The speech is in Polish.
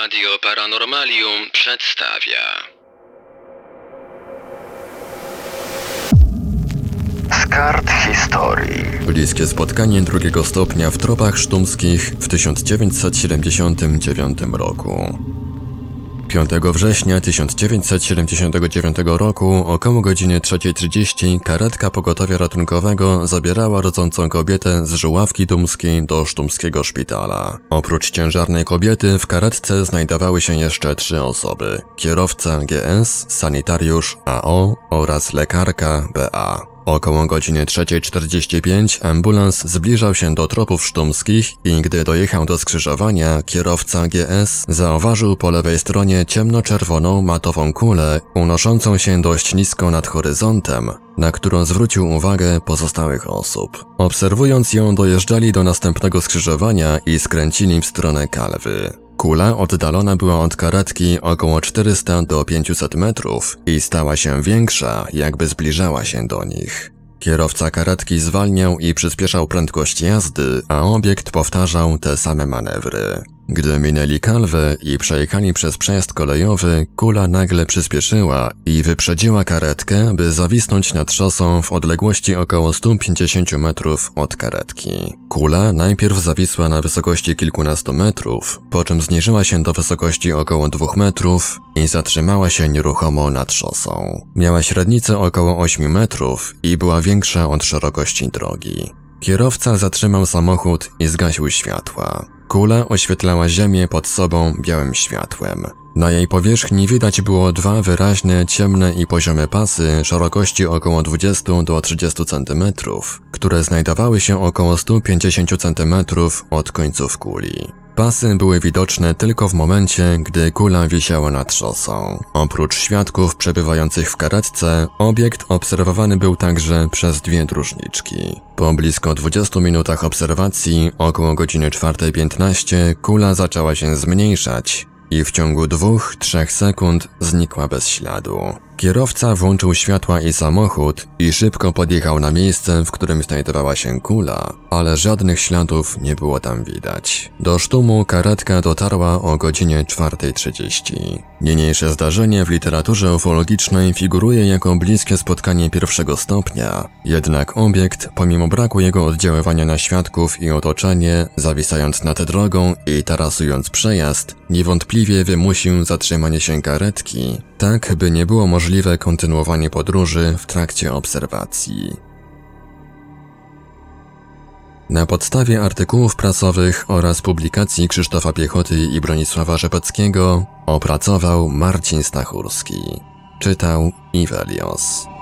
Radio Paranormalium przedstawia. Z kart historii. Bliskie spotkanie drugiego stopnia w tropach sztumskich w 1979 roku. 5 września 1979 roku około godziny 3:30 karetka pogotowia ratunkowego zabierała rodzącą kobietę z Żuławki Dumskiej do sztumskiego szpitala. Oprócz ciężarnej kobiety w karetce znajdowały się jeszcze 3 osoby: kierowca GS, sanitariusz AO oraz lekarka BA. Około godziny 3:45 ambulans zbliżał się do tropów sztumskich i gdy dojechał do skrzyżowania, kierowca GS zauważył po lewej stronie ciemnoczerwoną matową kulę unoszącą się dość nisko nad horyzontem, na którą zwrócił uwagę pozostałych osób. Obserwując ją, dojeżdżali do następnego skrzyżowania i skręcili w stronę Kalwy. Kula oddalona była od karetki około 400 do 500 metrów i stała się większa, jakby zbliżała się do nich. Kierowca karetki zwalniał i przyspieszał prędkość jazdy, a obiekt powtarzał te same manewry. Gdy minęli Kalwę i przejechali przez przejazd kolejowy, kula nagle przyspieszyła i wyprzedziła karetkę, by zawisnąć nad szosą w odległości około 150 metrów od karetki. Kula najpierw zawisła na wysokości kilkunastu metrów, po czym zniżyła się do wysokości około 2 metrów i zatrzymała się nieruchomo nad szosą. Miała średnicę około 8 metrów i była większa od szerokości drogi. Kierowca zatrzymał samochód i zgasił światła. Kula oświetlała ziemię pod sobą białym światłem. Na jej powierzchni widać było 2 wyraźne, ciemne i poziome pasy szerokości około 20 do 30 cm, które znajdowały się około 150 cm od końców kuli. Pasy były widoczne tylko w momencie, gdy kula wisiała nad szosą. Oprócz świadków przebywających w karetce, obiekt obserwowany był także przez 2 dróżniczki. Po blisko 20 minutach obserwacji, około godziny 4:15, kula zaczęła się zmniejszać i w ciągu 2-3 sekund znikła bez śladu. Kierowca włączył światła i samochód i szybko podjechał na miejsce, w którym znajdowała się kula, ale żadnych śladów nie było tam widać. Do Sztumu karetka dotarła o godzinie 4:30. Niniejsze zdarzenie w literaturze ufologicznej figuruje jako bliskie spotkanie pierwszego stopnia, jednak obiekt, pomimo braku jego oddziaływania na świadków i otoczenie, zawisając nad drogą i tarasując przejazd, niewątpliwie wymusił zatrzymanie się karetki, tak by nie było możliwe kontynuowanie podróży w trakcie obserwacji. Na podstawie artykułów prasowych oraz publikacji Krzysztofa Piechoty i Bronisława Rzepeckiego opracował Marcin Stachurski. Czytał Iwelios.